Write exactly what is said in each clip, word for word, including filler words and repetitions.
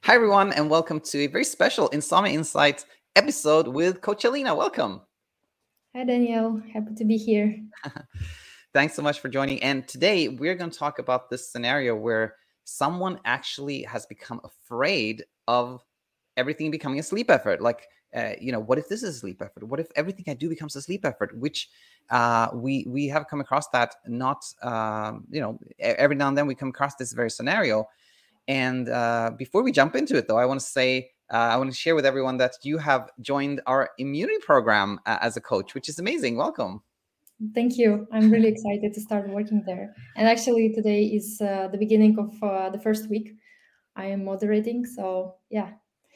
Hi, everyone, and welcome to a very special Insomnia Insights episode with Coach Alina. Welcome. Hi, Danielle. Happy to be here. Thanks so much for joining. And today we're going to talk about this scenario where someone actually has become afraid of everything becoming a sleep effort. Like, uh, you know, what if this is a sleep effort? What if everything I do becomes a sleep effort? Which uh, we we have come across that not, um, you know, every now and then we come across this very scenario. And uh, before we jump into it, though, I want to say, uh, I want to share with everyone that you have joined our immunity program uh, as a coach, which is amazing. Welcome. Thank you. I'm really excited to start working there. And actually, today is uh, the beginning of uh, the first week I am moderating. So, yeah,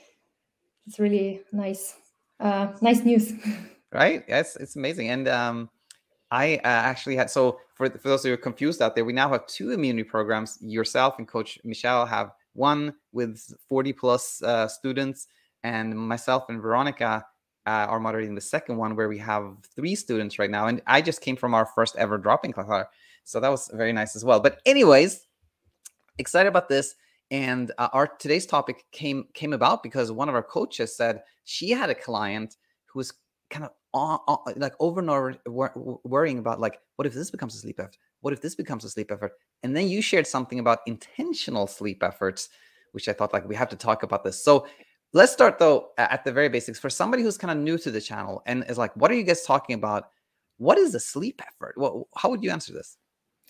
it's really nice. Uh, nice news. Right? Yes, it's amazing. And um, I uh, actually had, so for, for those who are confused out there, we now have two immunity programs. Yourself and Coach Michelle have one with forty plus uh, students, and myself and Veronica uh, are moderating the second one where we have three students right now. And I just came from our first ever drop-in class. So that was very nice as well. But anyways, excited about this. And uh, our today's topic came came about because one of our coaches said she had a client who was kind of on, on, like over and over wor- worrying about, like, what if this becomes a sleep effort? What if this becomes a sleep effort? And then you shared something about intentional sleep efforts, which I thought, like, we have to talk about this. So let's start though at the very basics. For somebody who's kind of new to the channel and is like, what are you guys talking about? What is a sleep effort? What, how would you answer this?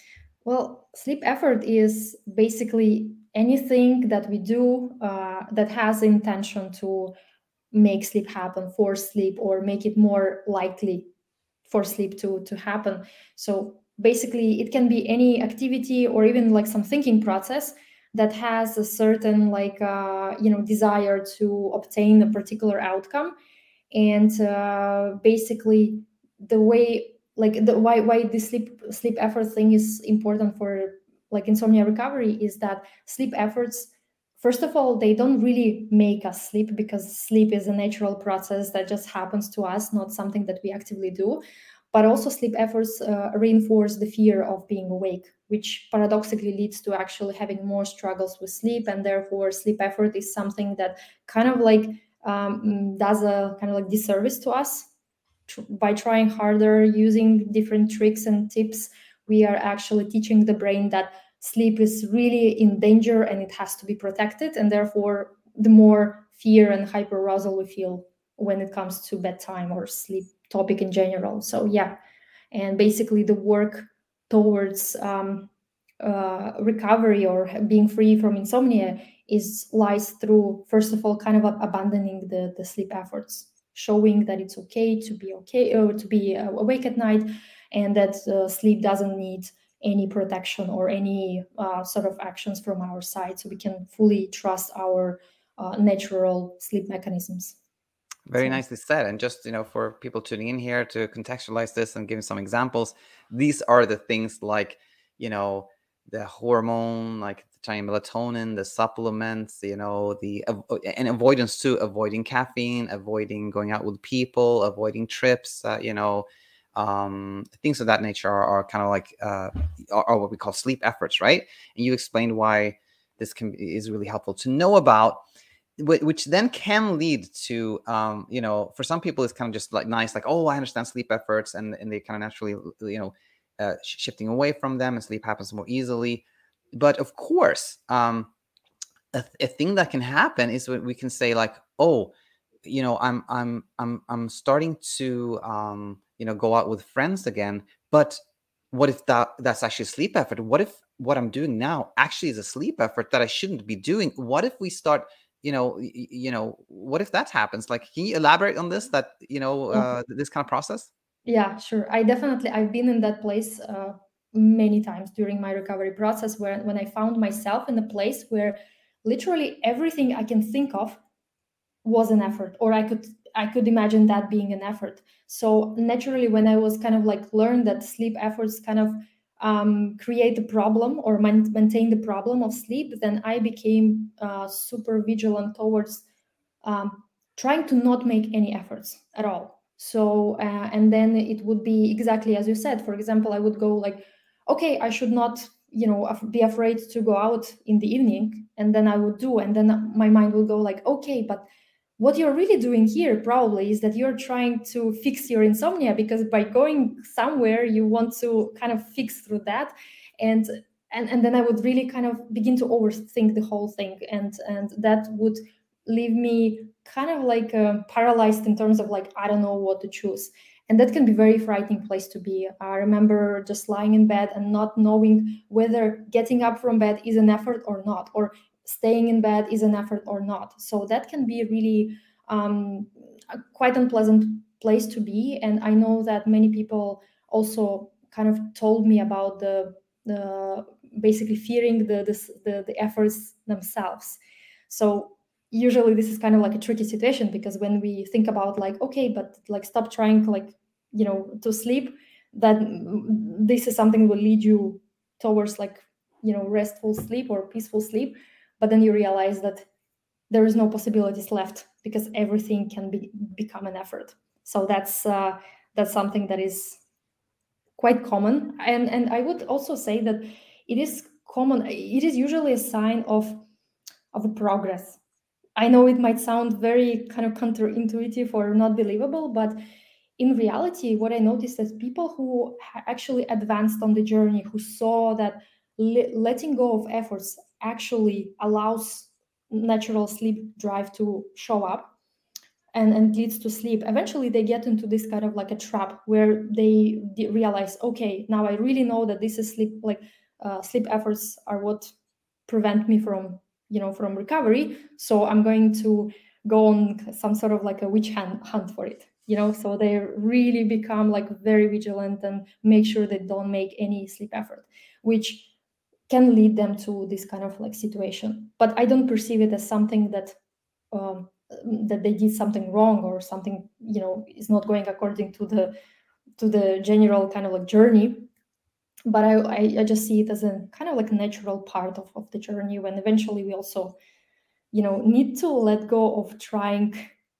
Well, sleep effort is basically anything that we do uh, that has the intention to make sleep happen, force sleep, or make it more likely for sleep to to happen. So basically it can be any activity or even like some thinking process that has a certain like uh, you know desire to obtain a particular outcome. And uh, basically the way like the why why the sleep sleep effort thing is important for like insomnia recovery is that sleep efforts, first of all, they don't really make us sleep, because sleep is a natural process that just happens to us, not something that we actively do. But also sleep efforts uh, reinforce the fear of being awake, which paradoxically leads to actually having more struggles with sleep. And therefore sleep effort is something that kind of like um, does a kind of like disservice to us. Tr- by trying harder, using different tricks and tips, we are actually teaching the brain that sleep is really in danger and it has to be protected. And therefore the more fear and hyperarousal we feel when it comes to bedtime or sleep topic in general. So yeah, and basically the work towards um, uh, recovery or being free from insomnia is lies through, first of all, kind of abandoning the the sleep efforts, showing that it's okay to be okay or to be uh, awake at night, and that uh, sleep doesn't need any protection or any uh, sort of actions from our side, so we can fully trust our uh, natural sleep mechanisms. Very So nicely said. And just, you know, for people tuning in here to contextualize this and give some examples, these are the things like, you know, the hormone, like the melatonin, the supplements, you know, the and avoidance too, avoiding caffeine, avoiding going out with people, avoiding trips, uh, you know, um, things of that nature are, are kind of like uh, are, are what we call sleep efforts, right? And you explained why this can is really helpful to know about, which then can lead to, um, you know, for some people it's kind of just like nice, like, oh, I understand sleep efforts, and, and they kind of naturally, you know, uh, shifting away from them, and sleep happens more easily. But of course, um, a, a thing that can happen is when we can say, like, oh, you know, I'm I'm I'm I'm starting to, um, you know, go out with friends again, but what if that that's actually a sleep effort? What if what I'm doing now actually is a sleep effort that I shouldn't be doing? What if we start, you know, y- y- you know, what if that happens? Like, can you elaborate on this? That, you know, uh, this kind of process. yeah, sure. I definitely I've been in that place uh, many times during my recovery process, where when I found myself in a place where literally everything I can think of was an effort, or I could I could imagine that being an effort. So naturally, when I was kind of like learned that sleep efforts kind of um, create a problem or man- maintain the problem of sleep, then I became uh, super vigilant towards um, trying to not make any efforts at all. So, uh, and then it would be exactly as you said. For example, I would go like, okay, I should not you know, be afraid to go out in the evening, and then I would do, and then my mind will go like, okay, but what you're really doing here probably is that you're trying to fix your insomnia, because by going somewhere you want to kind of fix through that. And and and then I would really kind of begin to overthink the whole thing, and and that would leave me kind of like uh, paralyzed in terms of like, I don't know what to choose. And that can be a very frightening place to be. I remember just lying in bed and not knowing whether getting up from bed is an effort or not, or staying in bed is an effort or not. So that can be really um, a quite unpleasant place to be. And I know that many people also kind of told me about the, the basically fearing the, the, the, the efforts themselves. So usually this is kind of like a tricky situation, because when we think about like, okay, but like stop trying like, you know, to sleep, that this is something that will lead you towards like, you know, restful sleep or peaceful sleep. But then you realize that there is no possibilities left, because everything can be become an effort. So that's uh, that's something that is quite common. And and I would also say that it is common. It is usually a sign of of a progress. I know it might sound very kind of counterintuitive or not believable, but in reality, what I noticed is people who actually advanced on the journey, who saw that le- letting go of efforts actually allows natural sleep drive to show up and, and leads to sleep, eventually they get into this kind of like a trap where they de- realize, okay, now I really know that this is sleep, like uh, sleep efforts are what prevent me from, you know, from recovery. So I'm going to go on some sort of like a witch hunt, hunt for it, you know. So they really become like very vigilant and make sure they don't make any sleep effort, which can lead them to this kind of like situation. But I don't perceive it as something that um, that they did something wrong or something, you know, is not going according to the to the general kind of like journey. But I, I, I just see it as a kind of like natural part of, of the journey, when eventually we also, you know, need to let go of trying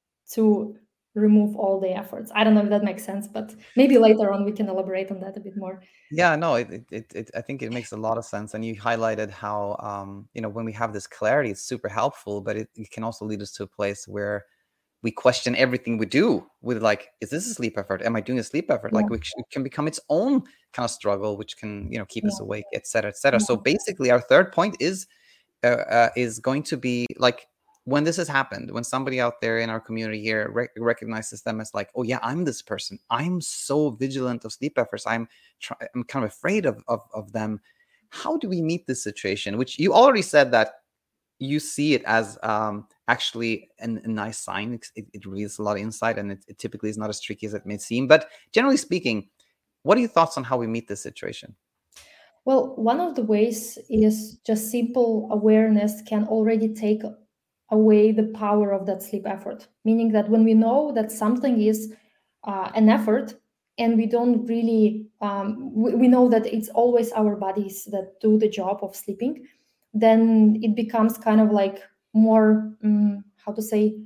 to remove all the efforts. I don't know if that makes sense, but maybe later on we can elaborate on that a bit more. Yeah, no, it, it, it, it I think it makes a lot of sense. And you highlighted how, um, you know, when we have this clarity, it's super helpful, but it, it can also lead us to a place where we question everything we do with like, is this a sleep effort? Am I doing a sleep effort? Yeah. Like, which can become its own kind of struggle, which can, you know, keep Yeah. us awake, et cetera, et cetera. Yeah. So basically our third point is, uh, uh, is going to be like, when this has happened, when somebody out there in our community here rec- recognizes them as like, oh yeah, I'm this person. I'm so vigilant of sleep efforts. I'm try- I'm kind of afraid of, of of them. How do we meet this situation? Which you already said that you see it as um, actually an, a nice sign. It, it reveals a lot of insight, and it, it typically is not as tricky as it may seem. But generally speaking, what are your thoughts on how we meet this situation? Well, one of the ways is just simple awareness can already take away the power of that sleep effort. Meaning that when we know that something is uh, an effort, and we don't really, um, we, we know that it's always our bodies that do the job of sleeping, then it becomes kind of like more, um, how to say,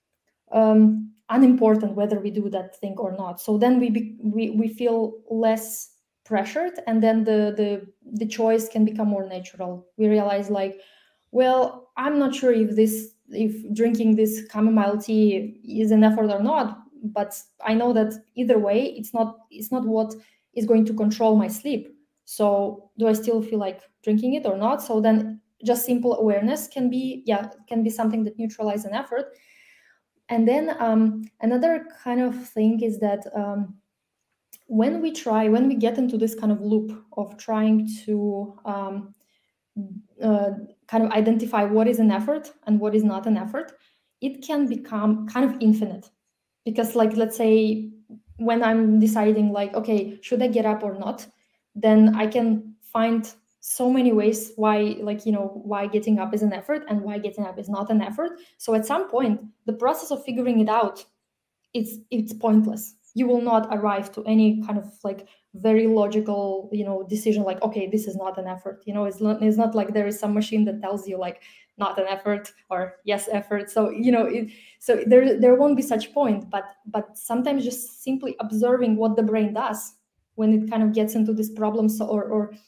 um, unimportant whether we do that thing or not. So then we be, we we feel less pressured, and then the the the choice can become more natural. We realize like, well, I'm not sure if this if drinking this chamomile tea is an effort or not, but I know that either way it's not it's not what is going to control my sleep. So do I still feel like drinking it or not? So then just simple awareness can be, yeah, can be something that neutralizes an effort. And then um, another kind of thing is that um, when we try, when we get into this kind of loop of trying to um, uh, kind of identify what is an effort and what is not an effort, it can become kind of infinite. Because, like, let's say when I'm deciding, like, okay, should I get up or not, then I can find so many ways why, like, you know, why getting up is an effort and why getting up is not an effort. So at some point, the process of figuring it out, it's it's pointless. You will not arrive to any kind of like very logical, you know, decision like, okay, this is not an effort. You know, it's not, it's not like there is some machine that tells you like not an effort or yes effort. So, you know, it, so there there won't be such point. But but sometimes just simply observing what the brain does when it kind of gets into these problems, or or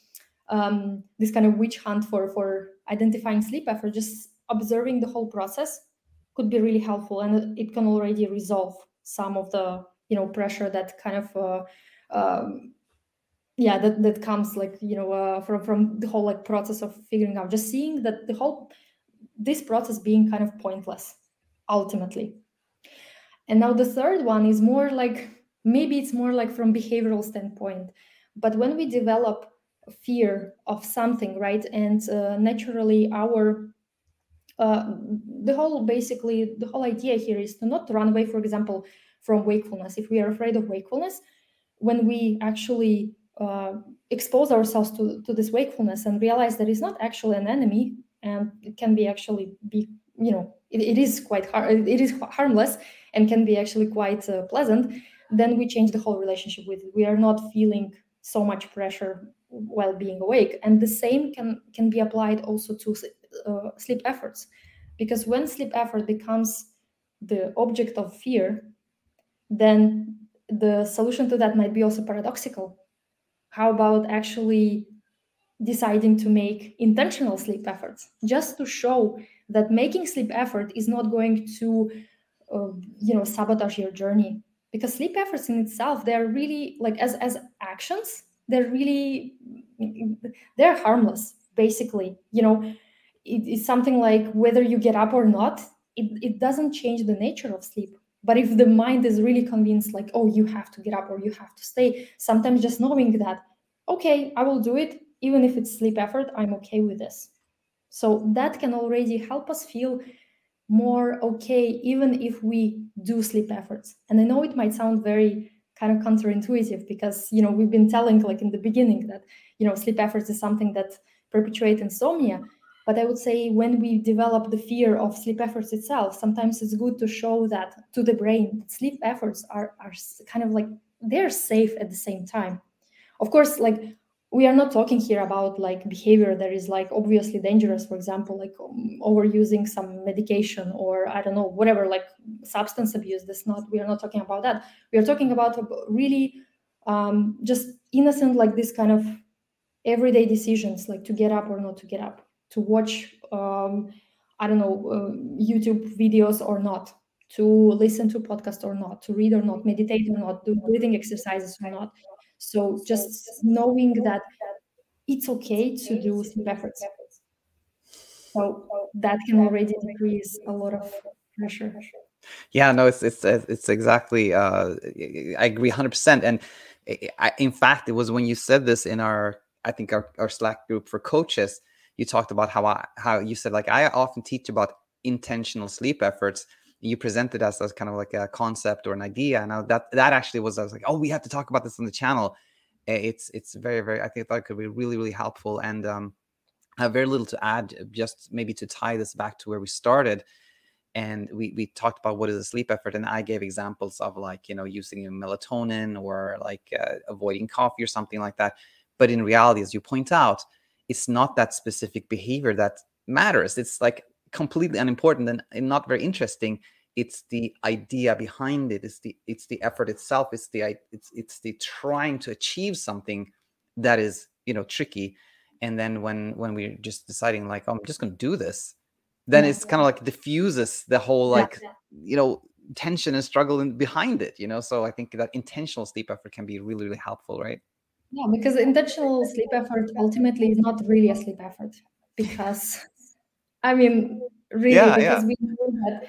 um, this kind of witch hunt for for identifying sleep effort, just observing the whole process could be really helpful, and it can already resolve some of the you know pressure that kind of uh, um, yeah that that comes like you know uh, from from the whole like process of figuring out, just seeing that the whole this process being kind of pointless ultimately. And now the third one is more like, maybe it's more like from behavioral standpoint, but when we develop fear of something, right, and uh, naturally our uh, the whole basically the whole idea here is to not run away, for example, from wakefulness. If we are afraid of wakefulness, when we actually uh, expose ourselves to, to this wakefulness and realize that it's not actually an enemy, and it can be actually be you know it, it is quite har- it is harmless and can be actually quite uh, pleasant, then we change the whole relationship with it. We are not feeling so much pressure while being awake. And the same can can be applied also to uh, sleep efforts, because when sleep effort becomes the object of fear, then the solution to that might be also paradoxical. How about actually deciding to make intentional sleep efforts, just to show that making sleep effort is not going to uh, you know sabotage your journey? Because sleep efforts in itself, they're really like as as actions, they're really they're harmless basically. you know it, it's something like whether you get up or not, it, it doesn't change the nature of sleep. But if the mind is really convinced like, oh, you have to get up or you have to stay, sometimes just knowing that, okay, I will do it even if it's sleep effort, I'm okay with this. So that can already help us feel more okay, even if we do sleep efforts. And I know it might sound very kind of counterintuitive, because you know we've been telling like in the beginning that you know sleep efforts is something that perpetuate insomnia. But I would say when we develop the fear of sleep efforts itself, sometimes it's good to show that to the brain that sleep efforts are are kind of like they're safe at the same time. Of course, like we are not talking here about like behavior that is like obviously dangerous, for example, like um, overusing some medication, or I don't know, whatever, like substance abuse. That's not, we are not talking about that. We are talking about really um, just innocent, like this kind of everyday decisions, like to get up or not to get up, to watch um, I don't know, uh, YouTube videos or not, to listen to podcast or not, to read or not, meditate or not, do breathing exercises or not. So just knowing that it's okay to do sleep efforts. So that can already decrease a lot of pressure. Yeah, no, it's it's it's exactly. Uh, I agree one hundred percent. And I, in fact, it was when you said this in our, I think our, our Slack group for coaches, you talked about how I, how you said like I often teach about intentional sleep efforts. You presented us as kind of like a concept or an idea, and I, that that actually was, I was like, oh, we have to talk about this on the channel. It's it's very very. I think that could be really really helpful. And um, I have very little to add, just maybe to tie this back to where we started. And we we talked about what is a sleep effort, and I gave examples of like, you know, using melatonin or like uh, avoiding coffee or something like that. But in reality, as you point out, it's not that specific behavior that matters. It's like completely unimportant and, and not very interesting. It's the idea behind it. It's the it's the effort itself. It's the it's it's the trying to achieve something that is, you know, tricky. And then when when we're just deciding like, oh, I'm just going to do this, then Yeah. it's kind of like diffuses the whole like yeah. you know tension and struggle in, behind it, you know. So I think that intentional sleep effort can be really really helpful, right? Yeah, because intentional sleep effort ultimately is not really a sleep effort, because I mean really Yeah, because yeah. we know that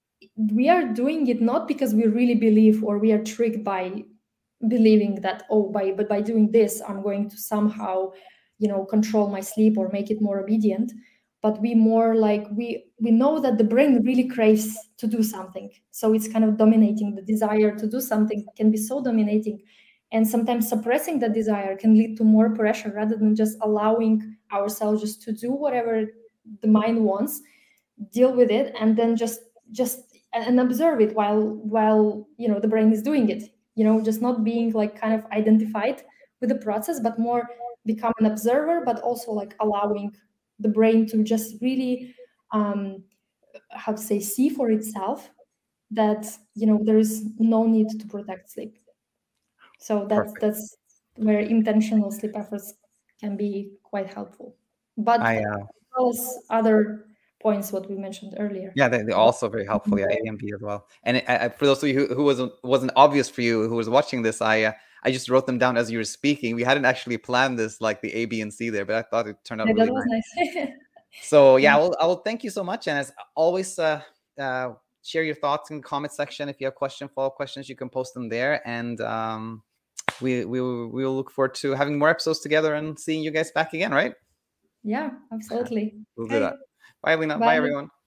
we are doing it not because we really believe, or we are tricked by believing that, oh, by but by doing this I'm going to somehow you know control my sleep or make it more obedient. But we more like we we know that the brain really craves to do something, so it's kind of dominating. The desire to do something can be so dominating, and sometimes suppressing that desire can lead to more pressure rather than just allowing ourselves just to do whatever the mind wants, deal with it, and then just just and observe it while while you know the brain is doing it. You know, just not being like kind of identified with the process, but more become an observer, but also like allowing the brain to just really um how to say see for itself that you know there is no need to protect sleep. So that's Perfect. that's where intentional sleep efforts can be quite helpful. But I, as uh, well as other points what we mentioned earlier. yeah, they, they're about also very helpful. Yeah, A and B as well. And it, I, for those of you who, who wasn't wasn't obvious for you who was watching this, I uh, I just wrote them down as you were speaking. We hadn't actually planned this, like the A, B, and C there, but I thought it turned out Yeah, that really was nice. nice. So Yeah. yeah, I will, I will thank you so much. And as always, uh, uh, share your thoughts in the comment section. If you have question, follow-up questions, you can post them there. And um, we we will, we will look forward to having more episodes together and seeing you guys back again, right? Yeah, absolutely. We'll do Okay. that. Bye, Lena. Bye, Bye. everyone.